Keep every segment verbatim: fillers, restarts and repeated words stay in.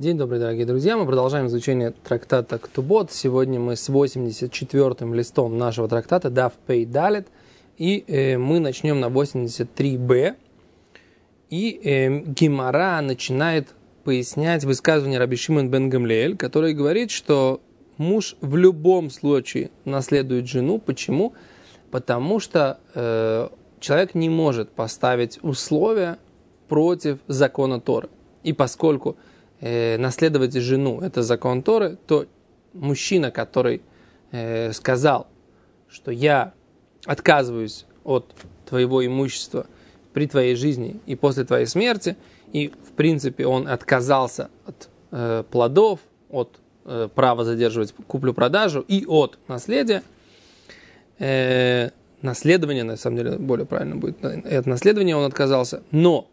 День добрый, дорогие друзья. Мы продолжаем изучение трактата Ктубот. Сегодня мы с восемьдесят четвёртым листом нашего трактата Дав Пей Далет. И э, мы начнем на восемьдесят три бэ. И э, Гемара начинает пояснять высказывание Раби Шимон бен Гамлиэль, который говорит, что муж в любом случае наследует жену. Почему? Потому что э, человек не может поставить условия против закона Торы. И поскольку э, наследовать жену – это закон Торы, то мужчина, который э, сказал, что я отказываюсь от твоего имущества при твоей жизни и после твоей смерти, и в принципе он отказался от э, плодов, от э, права задерживать куплю-продажу и от наследия, э, наследования, на самом деле более правильно будет, от наследования он отказался, но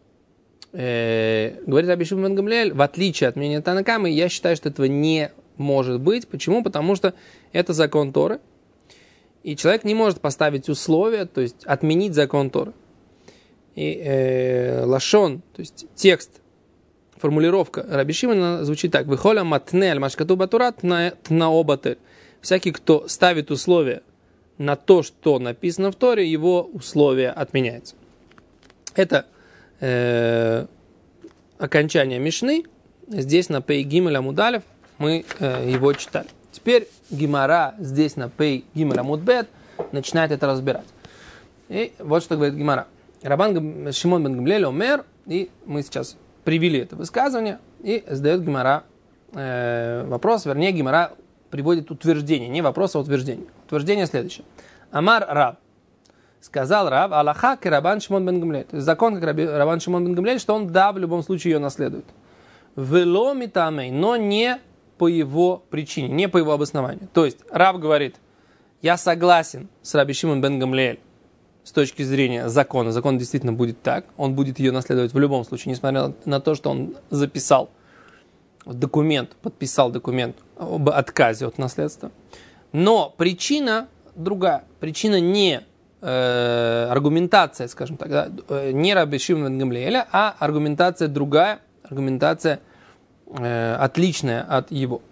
Э, говорит Раби Шимон бен Гамлиэль, в отличие от мнения Тана Камы, я считаю, что этого не может быть. Почему? Потому что это закон Торы, и человек не может поставить условия, то есть отменить закон Торы. И э, лашон, то есть текст, формулировка Раби Шимона звучит так: «Вихоля матнель машкату батура тнаобатель». Всякий, кто ставит условия на то, что написано в Торе, его условия отменяются. Это Э, окончание Мишны. Здесь на Пей Гимель Амуд Алеф мы э, его читали. Теперь Гемара здесь на Пей Гимель Амуд Бет начинает это разбирать. И вот что говорит Гемара. Рабан Шимон бен Гамлиэль омер, и мы сейчас привели это высказывание, и задает Гемара э, вопрос, вернее Гемара приводит утверждение, не вопрос, а утверждение. Утверждение следующее. Амар Рав. Сказал Рав, Аллаха ки Рабан Шимон бен Гамлиэль. То есть закон, как Раби, Рабан Шимон бен Гамлиэль, что он, да, в любом случае ее наследует. Вело митамей, но не по его причине, не по его обоснованию. То есть Рав говорит, я согласен с Раби Шимон бен Гамлиэль с точки зрения закона. Закон действительно будет так. Он будет ее наследовать в любом случае, несмотря на то, что он записал документ, подписал документ об отказе от наследства. Но причина другая. Причина не аргументация, скажем так, да, не Раби Шимон бен Гамлиэля, а аргументация другая, аргументация э, отличная от его.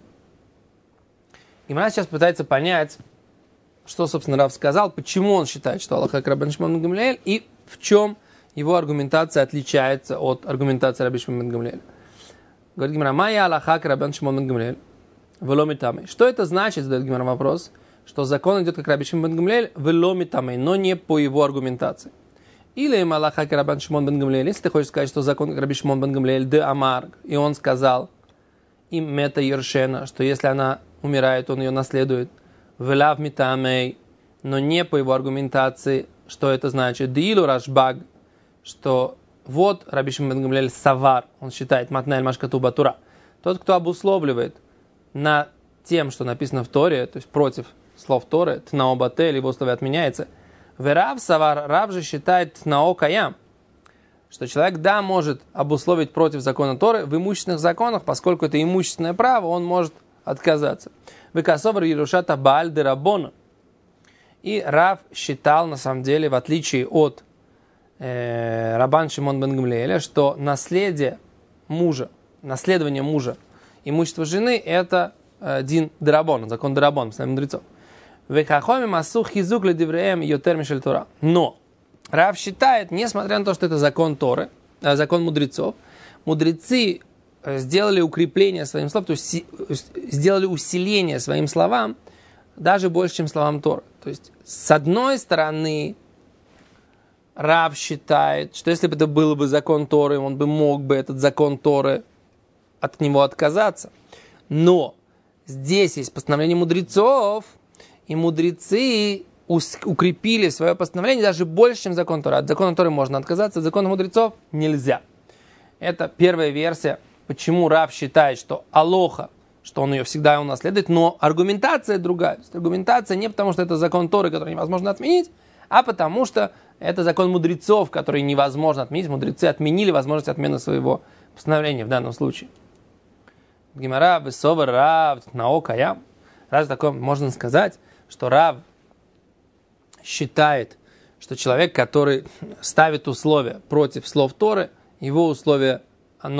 Гемара сейчас пытается понять, что, собственно, Рав сказал, почему он считает, что Аллаха Раби Шимон бен Гамлиэль, и в чем его аргументация отличается от аргументации Раби Шимон бен Гамлиэля. Говорит Гемара, «Майя Аллаха Раби Шимон бен Гамлиэль, вело митамей». Что это значит, задает Гемара вопрос, что закон идет как Раби Шимон бен Гамлиэль, вело митамей, но не по его аргументации. Или Аллаха ки Раби Шимон бен Гамлиэль, если ты хочешь сказать, что закон как Раби Шимон бен Гамлиэль, де амар, и он сказал, им мета ершена, что если она умирает, он ее наследует, велав митамей, но не по его аргументации, что это значит, деилу рашбаг, что вот Раби Шимон бен Гамлиэль савар, он считает матнель машкату батура, тот, кто обусловливает на тем, что написано в Торе, то есть против слов Торы, тнаобатель, его условие отменяется. Верав савар, Рав же считает тнао каям, что человек, да, может обусловить против закона Торы в имущественных законах, поскольку это имущественное право, он может отказаться. Векасовар Ерушата Бааль де Рабона. И Рав считал, на самом деле, в отличие от э, Рабан Шимон бен Гамлиэля, что наследие мужа, наследование мужа, имущество жены, это дин де Рабон, закон де Рабон, постановление мудрецов. Но Рав считает, несмотря на то, что это закон Торы, закон мудрецов, мудрецы сделали укрепление своим словам, то есть сделали усиление своим словам даже больше, чем словам Торы. То есть, с одной стороны, Рав считает, что если бы это был бы закон Торы, он бы мог бы этот закон Торы от него отказаться. Но здесь есть постановление мудрецов, и мудрецы укрепили свое постановление даже больше, чем закон Торы. От закона Торы можно отказаться, от закона мудрецов нельзя. Это первая версия, почему Рав считает, что алоха, что он ее всегда унаследует, но аргументация другая. То есть аргументация не потому, что это закон Торы, который невозможно отменить, а потому что это закон мудрецов, который невозможно отменить. Мудрецы отменили возможность отмены своего постановления в данном случае. Гемара, Бесовар, Рав, Наока, я. Раз такое можно сказать, что Рав считает, что человек, который ставит условия против слов Торы, его условие, оно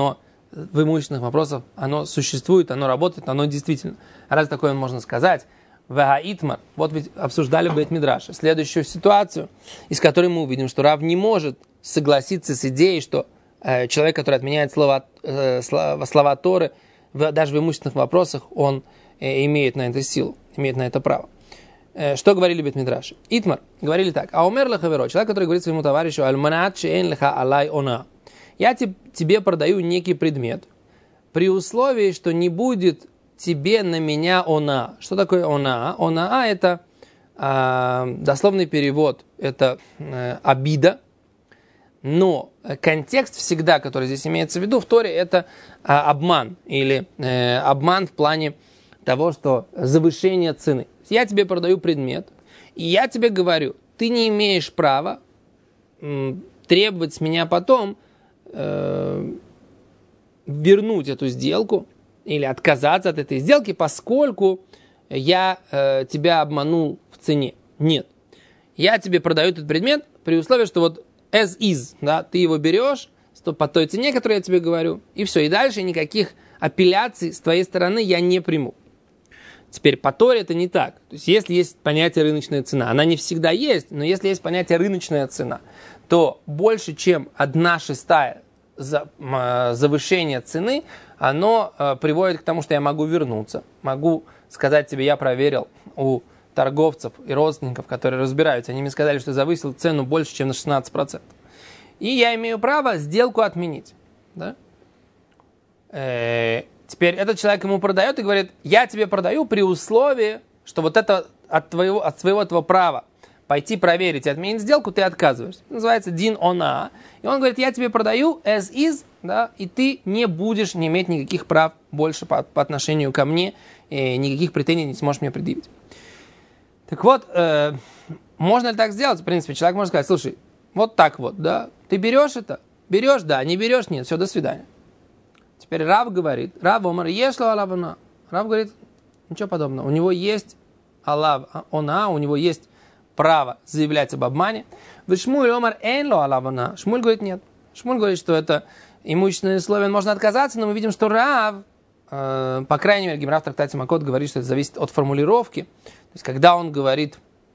в имущественных вопросах оно существует, оно работает, оно действительно. Раз такое можно сказать, Вагаитмар, вот ведь обсуждали в Бейт-Мидраше следующую ситуацию, из которой мы увидим, что Рав не может согласиться с идеей, что э, человек, который отменяет слова, э, слова, слова Торы, в, даже в имущественных вопросах, он э, имеет на это силу, имеет на это право. Э, что говорили Бейт-Мидраше? Итмар, говорили так, а умер лахаверо, человек, который говорит своему товарищу, аль-манат шеэн леха алай она. Я тебе продаю некий предмет, при условии, что не будет тебе на меня она. Что такое она? Она – это э, дословный перевод, это э, обида, но контекст всегда, который здесь имеется в виду в Торе, это э, обман, или э, обман в плане того, что завышение цены. Я тебе продаю предмет, и я тебе говорю, ты не имеешь права э, требовать с меня потом э, вернуть эту сделку, или отказаться от этой сделки, поскольку я э, тебя обманул в цене. Нет. Я тебе продаю этот предмет при условии, что вот as is, да, ты его берешь по той цене, которую я тебе говорю, и все. И дальше никаких апелляций с твоей стороны я не приму. Теперь по Торе это не так. То есть если есть понятие рыночная цена, она не всегда есть, но если есть понятие рыночная цена, то больше, чем одна шестая завышение цены, оно э, приводит к тому, что я могу вернуться, могу сказать тебе, я проверил у торговцев и родственников, которые разбираются, они мне сказали, что завысил цену больше, чем на шестнадцать процентов. И я имею право сделку отменить. Да? Э, теперь этот человек ему продает и говорит, я тебе продаю при условии, что вот это от, твоего, от своего этого права пойти проверить и отменить сделку, ты отказываешься. Это называется дин она. И он говорит, я тебе продаю as is, да, и ты не будешь не иметь никаких прав больше по, по отношению ко мне, и никаких претензий не сможешь мне предъявить. Так вот, э, можно ли так сделать? В принципе, человек может сказать, слушай, вот так вот, да, ты берешь это? Берешь, да, не берешь, нет, все, до свидания. Теперь Рав говорит, Рав омар, ешло алавана. Рав говорит, ничего подобного, у него есть алав, она, у него есть право заявлять об обмане. Шмуль омар эйнло алавана. Шмуль говорит, нет. Шмуль говорит, что это имущественное условие, можно отказаться, но мы видим, что Рав, э, по крайней мере, Гемара в трактате Макот говорит, что это зависит от формулировки. То есть, когда он говорит,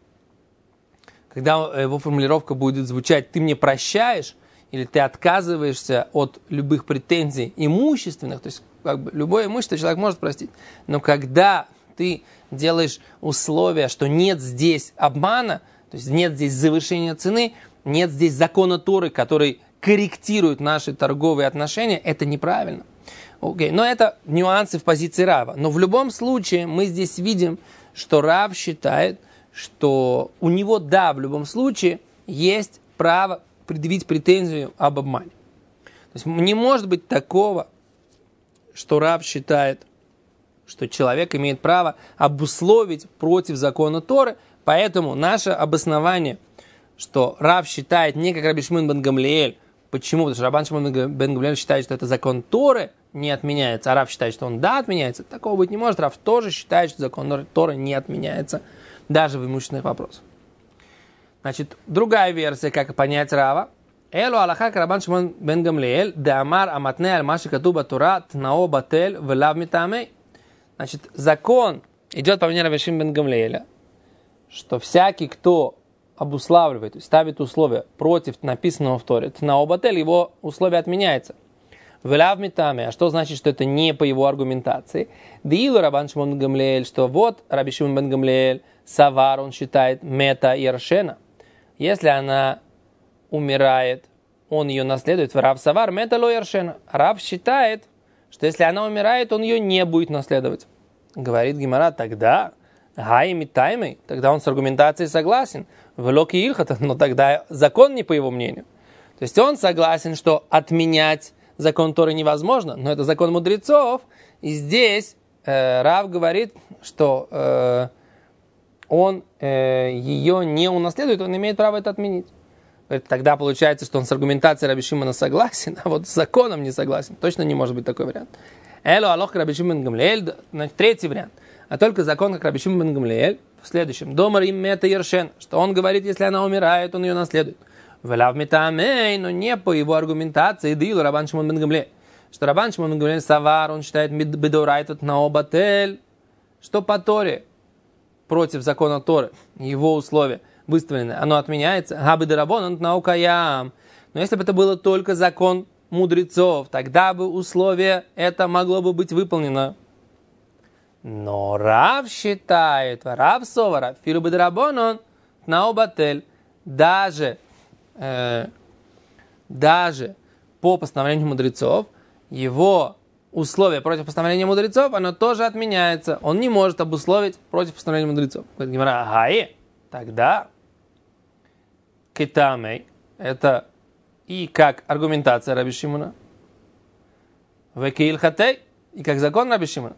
когда его формулировка будет звучать, ты мне прощаешь, или ты отказываешься от любых претензий имущественных, то есть, как бы, любое имущество человек может простить, но когда ты делаешь условия, что нет здесь обмана, то есть нет здесь завышения цены, нет здесь закона Торы, который корректирует наши торговые отношения, это неправильно. Окей, но это нюансы в позиции Рава. Но в любом случае мы здесь видим, что Рав считает, что у него, да, в любом случае есть право предъявить претензию об обмане. То есть не может быть такого, что Рав считает, что человек имеет право обусловить против закона Торы, поэтому наше обоснование, что Рав считает не как Раби Шимон бен Гамлиэль. Почему? Потому что Рабан Шимон бен Гамлиэль считает, что это закон Торы не отменяется, а Рав считает, что он да отменяется. Такого быть не может. Рав тоже считает, что закон Торы не отменяется даже в имущественных вопросах. Значит, другая версия, как понять Рава. Элу алаха Рабан Шимон бен Гамлиэль деамар аматне аль маши катуба Тора тнао батель велав митамей. Значит, закон идет по мнению Раби Шимон бен Гамлиэля, что всякий, кто обуславливает, ставит условия против написанного в Торе, на обатель его условие отменяется. Велав митаме, а что значит, что это не по его аргументации? Дилу Рабан Шимон бен Гамлиэль, что вот Раби Шимон бен Гамлиэль, савар, он считает мета и аршена. Если она умирает, он ее наследует. Рав савар, мета ло и аршена. Рав считает, что если она умирает, он ее не будет наследовать. Говорит Гемара, тогда гайми таймой, тогда он с аргументацией согласен. Велоки илхата, но тогда закон не по его мнению. То есть он согласен, что отменять закон Торы невозможно, но это закон мудрецов. И здесь э, Рав говорит, что э, он э, ее не унаследует, он имеет право это отменить. Говорит, тогда получается, что он с аргументацией Раби Шимона согласен, а вот с законом не согласен. Точно не может быть такой вариант. Эло алох Раби Шимон бен Гамлиэль, значит, третий вариант. А только закон, как Раби Шимон бен Гамлиэль, в следующем. Домар им мета ершен, что он говорит, если она умирает, он ее наследует. Велав митамей, но не по его аргументации, дил Рабан Шимон бен Гамлиэль, что Рабан Шимон говорит, Савар, он считает бедорайтут на обатель, что по Торе, против закона Торы, его условия выставлены, оно отменяется. Габедерабон, он наукаям. Но если бы это было только закон мудрецов, тогда бы условие это могло бы быть выполнено. Но Рав считает, Рав Совара, филу бедерабон, он наобатель, даже, э, даже по постановлению мудрецов, его условие против постановления мудрецов, оно тоже отменяется. Он не может обусловить против постановления мудрецов. Говорит Гемара, ага, тогда китамей, это и как аргументация Раби Шимона, векеил хатей, и как закон Раби Шимона.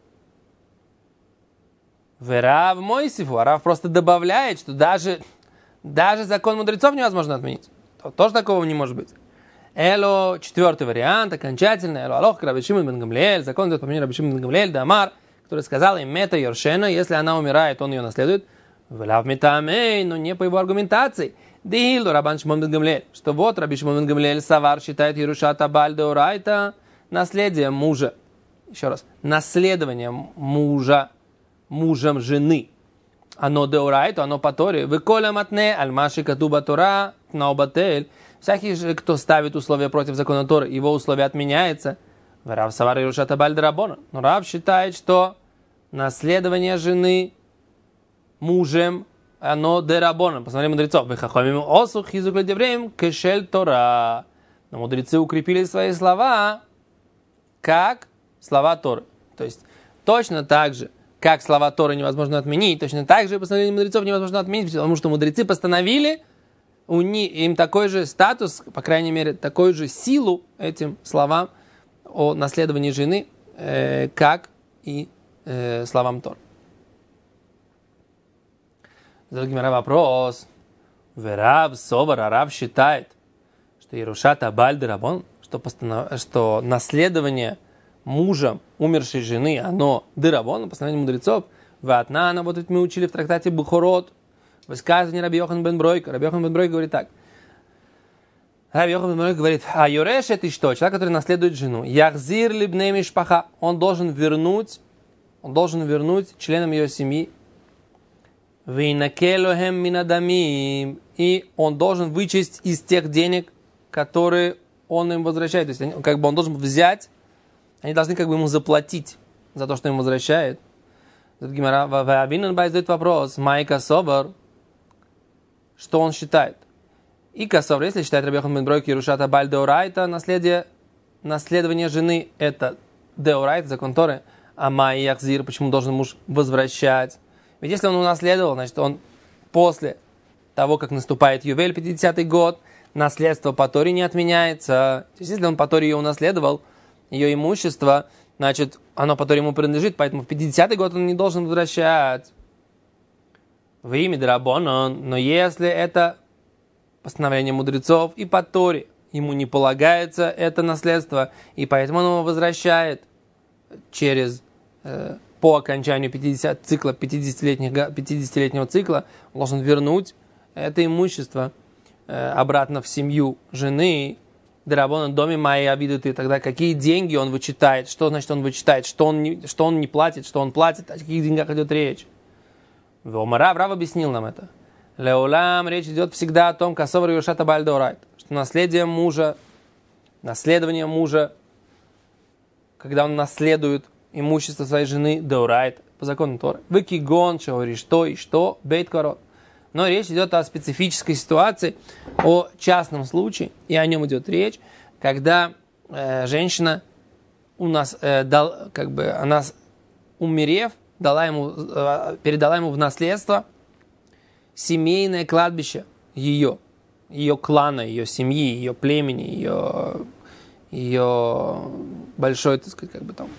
Верав Мойсифу, а Рав просто добавляет, что даже, даже закон мудрецов невозможно отменить. То, тоже такого не может быть. Эло, четвертый вариант, окончательный, Эло Алох, Раби Шимон бен Гамлиэль, закон идет по мнению Раби Шимон бен Гамлиэль, Дамар, который сказал им мета Йоршена, если она умирает, он ее наследует. Велав метамей, но не по его аргументации. Дилу Рабан Шимон бен Гамлиэль, что вот Раби Шимон бен Гамлиэль Савар считает Ерушата Баль деорайта наследие мужа. Еще раз, наследование мужа, мужем жены. Оно деорайта, оно по Торе. Веколя матне альмаши катуба Тора наобатель. Всякий же, кто ставит условия против закона Торы, его условие отменяется. Рав Савар Ерушата Баль дерабона. Но Рав считает, что наследование жены мужем, оно дерабона. Посмотрим мудрецов. Вехахомим осу хизук ледевреем кешель Тора. Но мудрецы укрепили свои слова, как слова Торы. То есть, точно так же, как слова Торы невозможно отменить, точно так же и постановление мудрецов невозможно отменить, потому что мудрецы постановили, у них, им такой же статус, по крайней мере, такую же силу этим словам о наследовании жены, э, как и э, словам Торы. Задал Гемара вопрос. Верав Совар, Рав считает, что Ерушата Баль дерабон, что, постанов... что наследование мужем умершей жены, оно дерабон, постановление мудрецов. Ватнана, вот это мы учили в трактате Бухорот, высказывание Раби Йохан бен Бройка. Раби Йохан бен Бройка говорит так. Раби Йохан бен Бройка говорит, а Юреш это что? Человек, который наследует жену. Яхзир либней мишпаха. Он должен вернуть, он должен вернуть членам ее семьи. Вейнакелохем минадамим. И он должен вычесть из тех денег, которые он им возвращает. То есть, как бы он должен взять, они должны как бы ему заплатить за то, что им возвращает. Задает вопрос, Майка Собор, что он считает? И Касовр, если считает Раби Йохан бен Бройка Ерушата Баль деорайта, наследие, наследование жены это деорайта, закон Торы, а Май Яхзир, почему должен муж возвращать? Ведь если он унаследовал, значит он после того, как наступает Ювель, пятидесятый год, наследство по Торе не отменяется. То есть, если он по Торе ее унаследовал, ее имущество, значит, оно по Торе ему принадлежит, поэтому в пятидесятый год он не должен возвращать. В имя Драбона, но если это постановление мудрецов и по Торе, ему не полагается это наследство, и поэтому он его возвращает через, э, по окончанию пятидесятого цикла, пятидесятилетнего, пятидесятилетнего цикла, он должен вернуть это имущество э, обратно в семью жены. Драбона доме мои обидуты, тогда какие деньги он вычитает, что значит он вычитает, что он не, что он не платит, что он платит, о каких деньгах идет речь. Рав Рав объяснил нам это. Леулам, речь идет всегда о том, касовар Ерушата Баль деорайта, что наследие мужа, наследование мужа, когда он наследует имущество своей жены деорайта, по закону Торы. Выкигон, чего что и что, бейт корот. Но речь идет о специфической ситуации, о частном случае, и о нем идет речь, когда э, женщина у нас, э, дал, как бы, она, умерев, дала ему, э, передала ему в наследство семейное кладбище ее, ее клана, ее семьи, ее племени, ее, ее большой, так сказать, как бы там,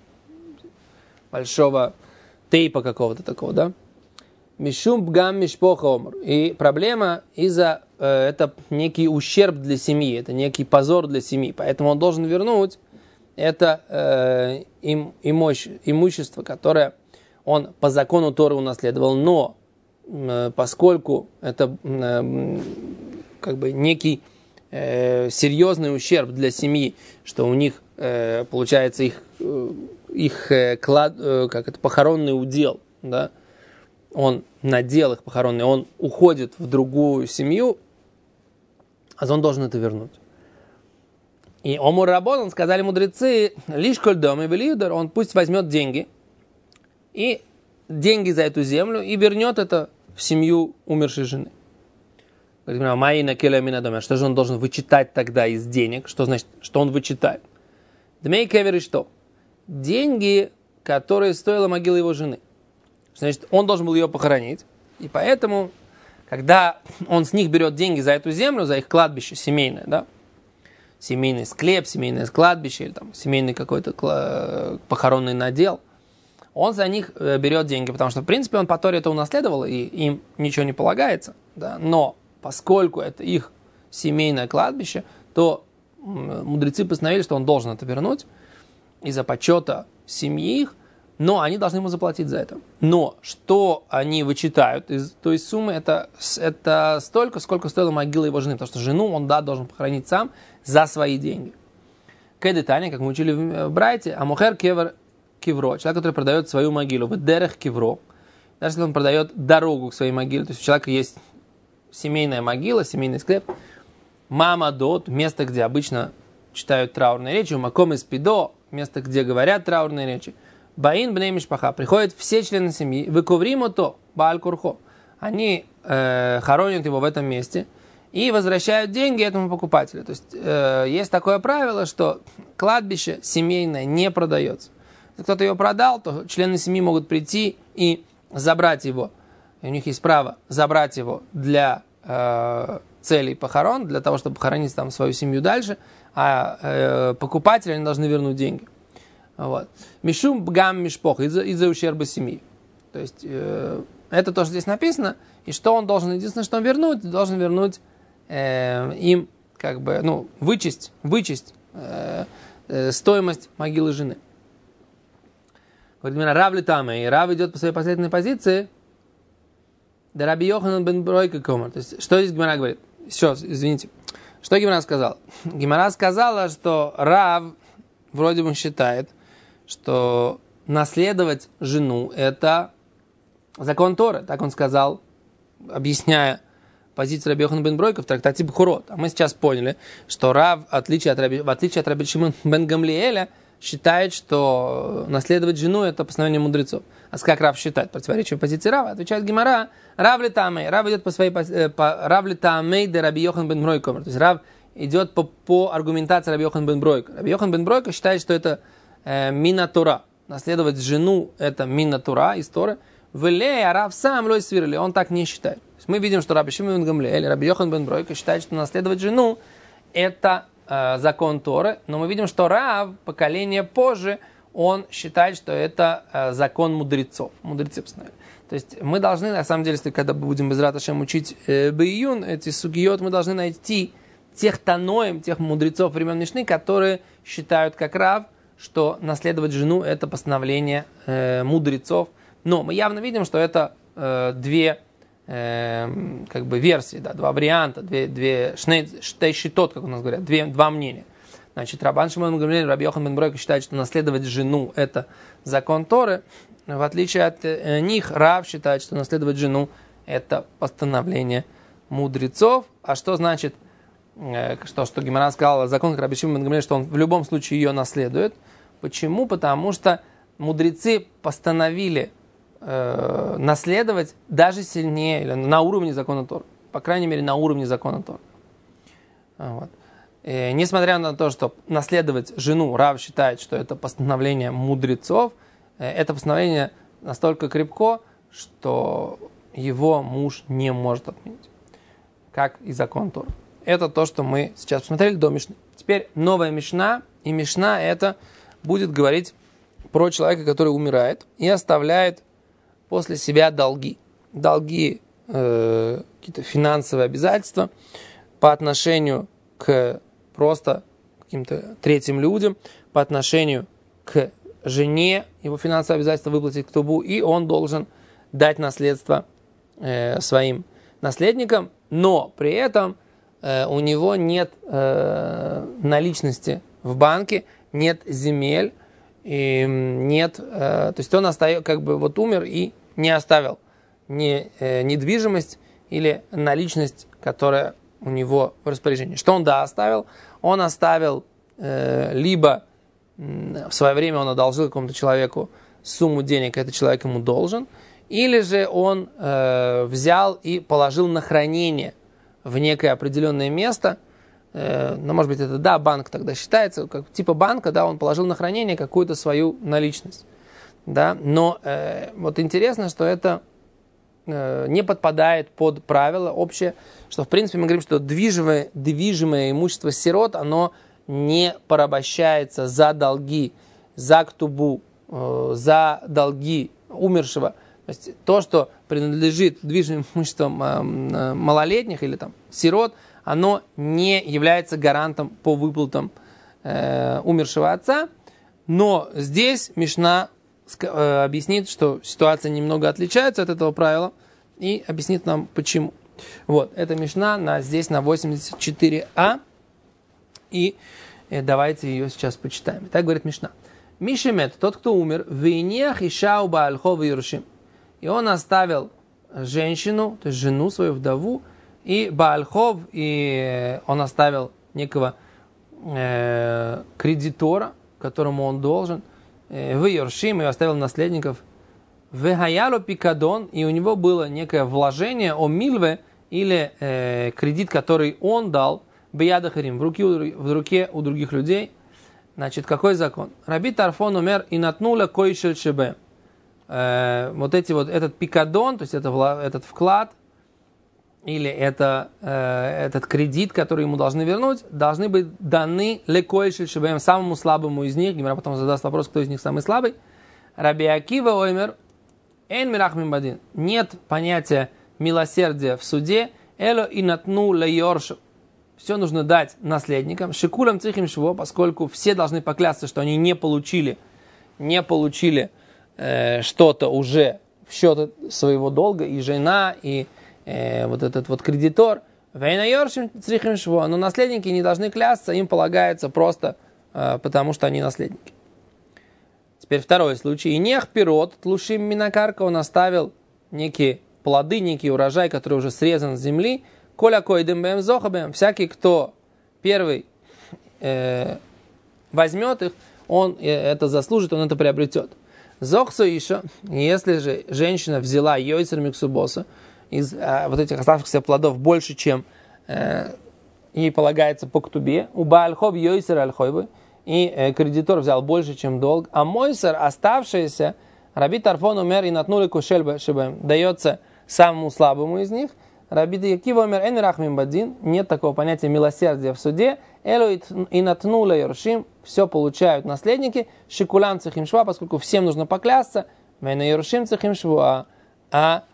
большого тейпа какого-то такого, да? Мишум бгам мишпоха омр. И проблема из-за, э, это некий ущерб для семьи, это некий позор для семьи. Поэтому он должен вернуть это э, им, имущ, имущество, которое он по закону Торы унаследовал. Но э, поскольку это э, как бы некий э, серьезный ущерб для семьи, что у них э, получается, их, их э, клад, э, как это, похоронный удел, да, он надел их похоронный, он уходит в другую семью, а он должен это вернуть. И Омур Рабон, сказали мудрецы, лишь коль дом и велиудер, он пусть возьмет деньги, и деньги за эту землю, и вернет это в семью умершей жены. Что же он должен вычитать тогда из денег? Что значит, что он вычитает? Дмей кевер и что? Деньги, которые стоила могила его жены. Значит, он должен был ее похоронить. И поэтому, когда он с них берет деньги за эту землю, за их кладбище семейное, да, семейный склеп, семейное кладбище, или там семейный какой-то похоронный надел, он за них берет деньги, потому что, в принципе, он по Торе это унаследовал, и им ничего не полагается. Да? Но поскольку это их семейное кладбище, то мудрецы постановили, что он должен это вернуть из-за почета семьи их, но они должны ему заплатить за это. Но что они вычитают из той суммы, это, это столько, сколько стоила могила его жены, потому что жену он, да, должен похоронить сам за свои деньги. Кэдетания, как мы учили в Брайте, амухер кевер кивро, человек, который продает свою могилу, в дерех кивро, даже если он продает дорогу к своей могиле, то есть у человека есть семейная могила, семейный склеп, мама дот, место, где обычно читают траурные речи, маком из пидо, место, где говорят траурные речи, баин бней мишпаха, приходят все члены семьи, выковримо то, бааль курхо, они э, хоронят его в этом месте и возвращают деньги этому покупателю. То есть э, есть такое правило, что кладбище семейное не продается. Если кто-то ее продал, то члены семьи могут прийти и забрать его. И у них есть право забрать его для э, целей похорон, для того, чтобы похоронить там свою семью дальше, а э, покупатели они должны вернуть деньги. Вот. Мишум бгам мишпох, из-за, из-за ущерба семьи. То есть э, это то, что здесь написано, и что он должен, единственное, что он вернуть, должен вернуть э, им, как бы, ну, вычесть, вычесть э, э, стоимость могилы жены. Говорит, Рав летаме, и Рав идет по своей последней позиции, да Раби Йоханан бен Бройка комар. То есть, что здесь Гемара говорит? Еще раз, извините. Что Гемара сказала? Гемара сказала, что Рав вроде бы считает, что наследовать жену – это закон Торы. Так он сказал, объясняя позицию Раби Йоханана бен Бройка в трактате Бхурот. А мы сейчас поняли, что Рав, в отличие от Раби, в отличие от Раби Шимон бен Гамлиэля, считает, что наследовать жену – это постановление мудрецов. А как Рав считает? Противоречие позиции Рава. Отвечает Гемара, Рав летамей. Рав идет по своей... По, Рав летамей де Раби Йохан бен Бройка. То есть Рав идет по, по аргументации Раби Йохан бен Бройка. Раби Йохан бен Бройка считает, что это э, мина Тора. Наследовать жену – это мина Тора из Торы. Веле, а Рав сам лой свирли. Он так не считает. То есть мы видим, что Раби Шимон бен Гамлиэль или Раби Йохан бен Бройка считает, что наследовать жену – это закон Торы, но мы видим, что Рав, поколение позже, он считает, что это э, закон мудрецов. Мудрецы постановили. То есть мы должны, на самом деле, если когда будем без Раташем учить э, Бейюн, эти сугиот, мы должны найти тех таноем, тех мудрецов времен Мишны, которые считают, как Рав, что наследовать жену – это постановление э, мудрецов. Но мы явно видим, что это э, две Э, как бы версии, да, два варианта, две, две штейшитот, как у нас говорят, две, два мнения. Значит, Рабан Шимон бен Гамлиэль, Раби Йохан бен Бройка считают, что наследовать жену – это закон Торы. В отличие от э, них, Рав считает, что наследовать жену – это постановление мудрецов. А что значит, э, что, что Гемара сказала, закон Раби Шимон бен Гамлиэль, что он в любом случае ее наследует. Почему? Потому что мудрецы постановили наследовать даже сильнее, или на уровне закона Тора. По крайней мере, на уровне закона Тора. Вот. И, несмотря на то, что наследовать жену, Рав считает, что это постановление мудрецов, это постановление настолько крепко, что его муж не может отменить. Как и закон Тора. Это то, что мы сейчас посмотрели до Мишны. Теперь новая Мишна. И Мишна это будет говорить про человека, который умирает и оставляет после себя долги. Долги, э, какие-то финансовые обязательства по отношению к просто каким-то третьим людям, по отношению к жене, его финансовые обязательства выплатить ктубу, и он должен дать наследство э, своим наследникам, но при этом э, у него нет э, наличности в банке, нет земель, и нет, э, то есть он остается, как бы вот умер и не оставил ни э, недвижимость или наличность, которая у него в распоряжении. Что он, да, оставил? Он оставил э, либо э, в свое время он одолжил какому-то человеку сумму денег, этот человек ему должен, или же он э, взял и положил на хранение в некое определенное место, э, ну, может быть, это, да, банк тогда считается, как типа банка, да, он положил на хранение какую-то свою наличность, да, но э, вот интересно, что это э, не подпадает под правило общее, что, в принципе, мы говорим, что движимое, движимое имущество сирот, оно не порабощается за долги, за ктубу, э, за долги умершего. То есть то, что принадлежит движимым имуществам малолетних или там сирот, оно не является гарантом по выплатам э, умершего отца. Но здесь Мишна э, объяснит, что ситуация немного отличается от этого правила и объяснит нам почему. Вот, это Мишна на, здесь на восемьдесят четыре а. И э, давайте ее сейчас почитаем. Так говорит Мишна. Мишемет, тот, кто умер, вейнех ишау баальхо вейрушим. И он оставил женщину, то есть жену свою, вдову, и Баальхов, и он оставил некого э, кредитора, которому он должен, э, в Йоршим, и оставил наследников, в Хаяло Пикадон, и у него было некое вложение о Милве, или э, кредит, который он дал, Беядахарим, в руке, в руке у других людей. Значит, какой закон? Раби Тарфон умер и натнула койшель шебе. Вот эти вот, этот пикадон, то есть это, этот вклад, или это, э, этот кредит, который ему должны вернуть, должны быть даны лекоэльшель шебэм, самому слабому из них. Гемара потом задаст вопрос, кто из них самый слабый. Раби Акива оймер, эн мирахмим бадин. Нет понятия милосердия в суде. Эло и натну лейоршу. Все нужно дать наследникам. Шикулам цихим шво, поскольку все должны поклясться, что они не получили, не получили что-то уже в счет своего долга, и жена, и э, вот этот вот кредитор. Но наследники не должны клясться, им полагается просто э, потому, что они наследники. Теперь второй случай. И нех пирот, тлушим минакарка, он оставил некие плоды, некий урожай, который уже срезан с земли. Коля койдем бэм зохабэм, всякий, кто первый э, возьмет их, он это заслужит, он это приобретет. Зохсу еще, если же женщина взяла йойцер миксубоса из а, вот этих оставшихся плодов больше, чем э, ей полагается по ктубе, у баальхов йойцер альхойбы, и э, кредитор взял больше, чем долг, а мойсер, оставшийся, раби Тарфон умер и натнули кушельбе шибэм, дается самому слабому из них. Раби Акива умер эн рахмим бадин, нет такого понятия милосердия в суде. Элу и натнула Йоршим, все получают наследники. Шикулам цехим шва, поскольку всем нужно поклясться. Вейна Йоршим цехим шва, а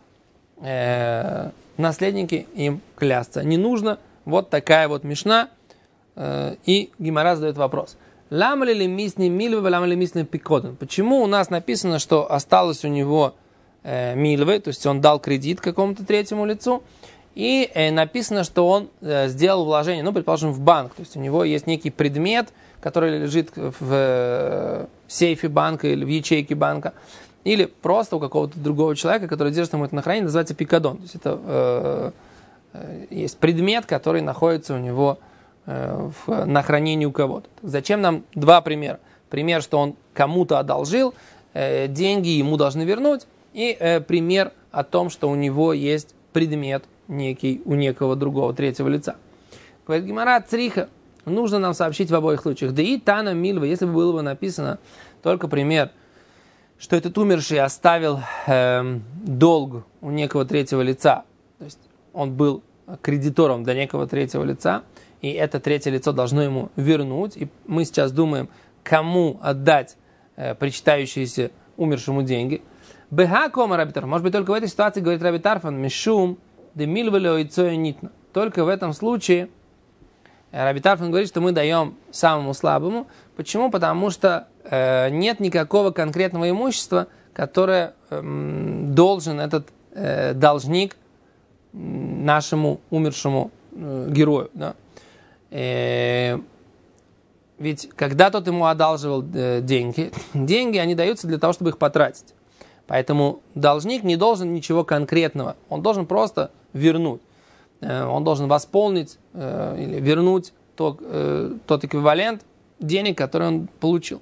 э, наследники им клясться не нужно. Вот такая вот Мишна. Э, и Гемара задает вопрос. Лама ли мисни мильвы, лама ли мисни пикоден? Почему у нас написано, что осталось у него э, мильвы, то есть он дал кредит какому-то третьему лицу, и э, написано, что он э, сделал вложение, ну, предположим, в банк. То есть у него есть некий предмет, который лежит в, э, в сейфе банка или в ячейке банка, или просто у какого-то другого человека, который держит ему это на хранение, называется пикадон. То есть это э, э, есть предмет, который находится у него э, в, на хранении у кого-то. Зачем нам два примера? Пример, что он кому-то одолжил, э, деньги ему должны вернуть, и э, пример о том, что у него есть предмет некий у некого другого третьего лица. Говорит Гемара, цриха, нужно нам сообщить в обоих случаях. Да и тана мильва, если бы было бы написано только пример, что этот умерший оставил э, долг у некого третьего лица, то есть он был кредитором для некого третьего лица, и это третье лицо должно ему вернуть, и мы сейчас думаем, кому отдать э, причитающиеся умершему деньги. Беха кома Раби Тарфон, может быть, только в этой ситуации, говорит Раби Тарфон, мишум, только в этом случае Раби Тарфон говорит, что мы даем самому слабому. Почему? Потому что э, нет никакого конкретного имущества, которое э, должен этот э, должник нашему умершему э, герою. Да? Э, ведь когда тот ему одалживал э, деньги, деньги, они даются для того, чтобы их потратить. Поэтому должник не должен ничего конкретного. Он должен просто вернуть. Э, он должен восполнить э, или вернуть то, э, тот эквивалент денег, который он получил.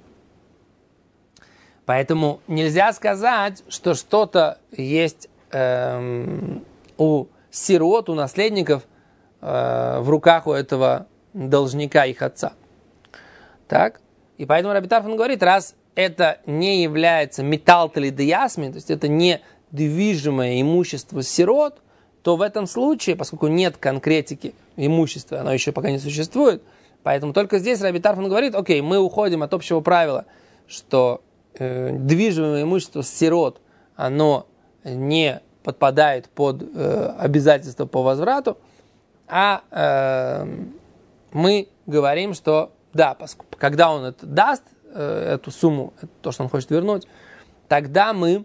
Поэтому нельзя сказать, что что-то есть э, у сирот, у наследников э, в руках у этого должника, их отца. Так? И поэтому Раби Тарфон говорит, раз это не является металтали деясми, то есть это не движимое имущество сирот, то в этом случае, поскольку нет конкретики имущества, оно еще пока не существует, поэтому только здесь Раби Тарфон говорит, окей, мы уходим от общего правила, что э, движимое имущество сирот, оно не подпадает под э, обязательства по возврату, а э, мы говорим, что да, поскольку, когда он это даст, э, эту сумму, это то, что он хочет вернуть, тогда мы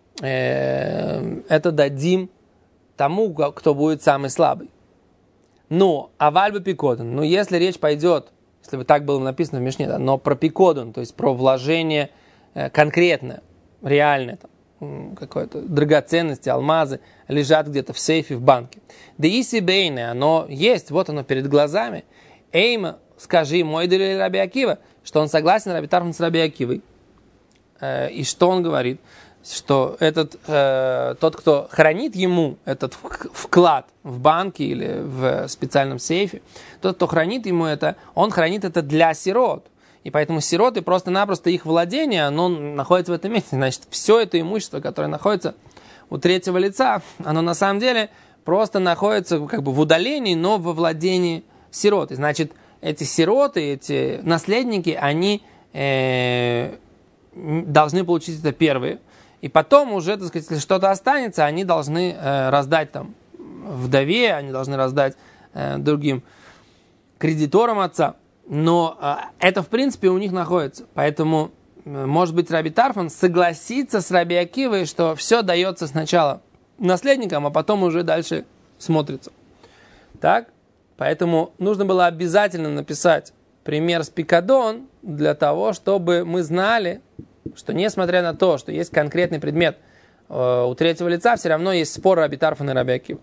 э, это дадим тому, кто будет самый слабый. Но, авальба пикодон, но если речь пойдет, если бы так было написано в Мишне, да, но про пикодон, то есть про вложение э, конкретное, реальное, там, какой-то драгоценности, алмазы, лежат где-то в сейфе в банке. Да и сибейное, оно есть, вот оно перед глазами. Эйма, скажи, мой дилей Раби Акива, что он согласен, Раби Тарфон, с Раби Акивой. Э, и что он говорит? Что этот, э, тот, кто хранит ему этот вклад в банке или в специальном сейфе, тот, кто хранит ему это, он хранит это для сирот. И поэтому сироты просто-напросто их владение, оно находится в этом месте. Значит, все это имущество, которое находится у третьего лица, оно на самом деле просто находится как бы в удалении, но во владении сирот. И значит, эти сироты, эти наследники, они э, должны получить это первые. И потом уже, так сказать, если что-то останется, они должны э, раздать там вдове, они должны раздать э, другим кредиторам отца. Но э, это, в принципе, у них находится. Поэтому, э, может быть, Раби Тарфон согласится с Раби Акивой, что все дается сначала наследникам, а потом уже дальше смотрится. Так? Поэтому нужно было обязательно написать пример с пикадон для того, чтобы мы знали, что несмотря на то, что есть конкретный предмет э, у третьего лица, все равно есть спор Раби Тарфона и Раби Акивы.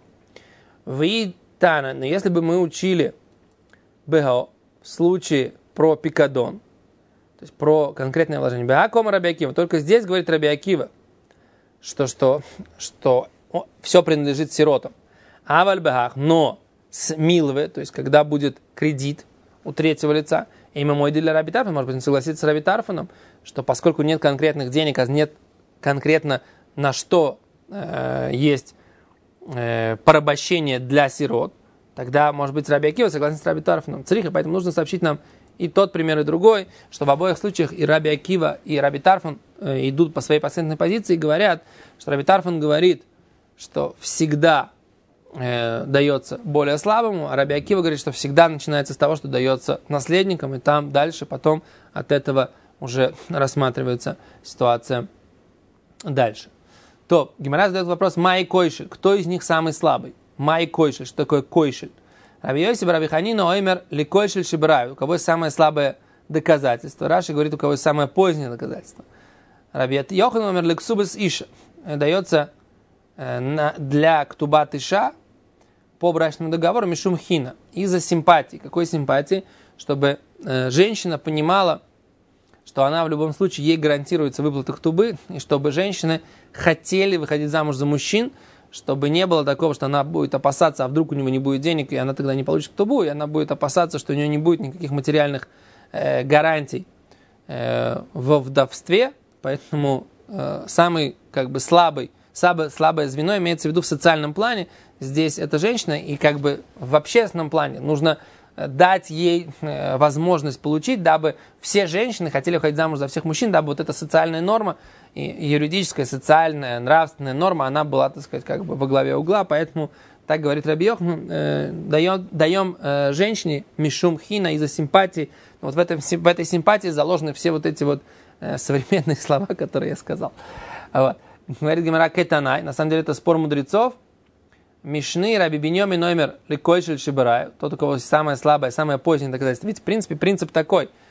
Витана, но если бы мы учили бегао в случае про пикадон, то есть про конкретное вложение, беакома Раби Акива, только здесь говорит Раби Акива, что, что, что о, все принадлежит сиротам. Аваль бегах, но с милвы, то есть когда будет кредит у третьего лица, имя мой для Раби Тарфона, может быть, он согласится с Раби Тарфоном, что поскольку нет конкретных денег, а нет конкретно на что э, есть э, порабощение для сирот, тогда, может быть, Раби Акива согласен с Раби Тарфоном. Цриха, поэтому нужно сообщить нам и тот пример, и другой, что в обоих случаях и Раби Акива, и Раби Тарфон э, идут по своей пациентной позиции и говорят, что Раби Тарфон говорит, что всегда э, дается более слабому, а Раби Акива говорит, что всегда начинается с того, что дается наследникам, и там дальше потом от этого уже рассматривается ситуация дальше. То, Гемара задает вопрос, Май Койшель, кто из них самый слабый? Май Койшель, что такое Койшель? Раби Йосиф, Раби Ханина, Оймер, Ли Койшель Шибрай, у кого есть самое слабое доказательство? Раши говорит, у кого есть самое позднее доказательство. Раби Йохан, Оймер, Ли Ксубес Иша, дается э, для Ктубат Иша по брачному договору Мишум Хина, из-за симпатии. Какой симпатии? Чтобы э, женщина понимала, что она в любом случае, ей гарантируется выплата ктубы, и чтобы женщины хотели выходить замуж за мужчин, чтобы не было такого, что она будет опасаться, а вдруг у него не будет денег, и она тогда не получит ктубу, и она будет опасаться, что у нее не будет никаких материальных э, гарантий э, во вдовстве. Поэтому э, самый как бы слабый, слабое, слабое звено имеется в виду в социальном плане. Здесь это женщина, и как бы в общественном плане нужно дать ей э, возможность получить, дабы все женщины хотели выходить замуж за всех мужчин, дабы вот эта социальная норма, и юридическая, социальная, нравственная норма, она была, так сказать, как бы во главе угла, поэтому, так говорит Раби Йохан, э, даем, даем э, женщине мишум хина из-за симпатии. Вот в, этом, в этой симпатии заложены все вот эти вот э, современные слова, которые я сказал. Вот. Говорит Гемара Кетанай, на самом деле это спор мудрецов. Мишны, Раби Биньоми, номер Ликойшель Шибарай, тот, у кого самое слабое, самое позднее доказательство. Видите, в принципе, принцип такой.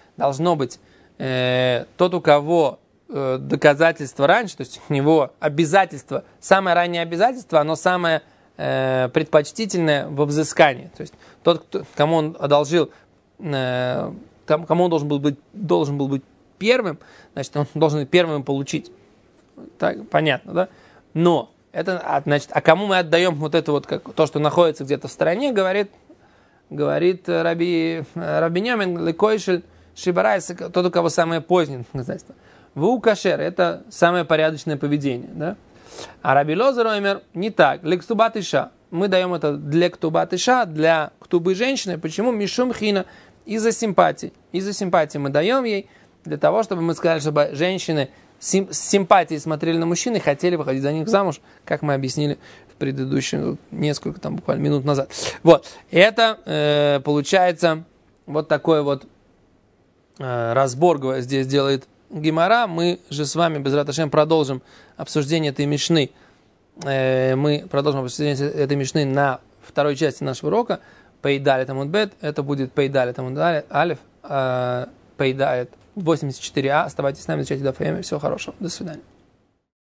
должно быть э, тот, у кого э, доказательство раньше, то есть у него обязательство, самое раннее обязательство, оно самое э, предпочтительное во взыскании. То есть тот, кто, кому он одолжил, э, кому он должен был быть, должен был быть первым, значит, он должен первым получить. Так, понятно, да? Но это, значит, а кому мы отдаем вот это вот, как, то, что находится где-то в стороне, говорит, говорит Раби, Раби Ньямин Лекойшель Шибарайс, тот, у кого самое позднее доказательство. Ву кашер, это самое порядочное поведение, да? А Раби Лозер Оймер не так. Лектубат иша. Мы даем это для ктубат иша, для ктубы женщины. Почему? Мишум хина. Из-за симпатии. Из-за симпатии мы даем ей, для того, чтобы мы сказали, чтобы женщины с симпатией смотрели на мужчин и хотели выходить за них замуж, как мы объяснили в предыдущем, несколько там буквально минут назад. Вот. Это э, получается вот такой вот э, разбор здесь делает Гемара. Мы же с вами, Безрат Ашем, продолжим обсуждение этой мишны. Э, мы продолжим обсуждение этой мишны на второй части нашего урока. Пейдалет Амудбет. Это будет Пейдалет Амудбет. Алиф. Пейдалет восемьдесят четыре а. Оставайтесь с нами, изучайте даф. Всего хорошего. До свидания.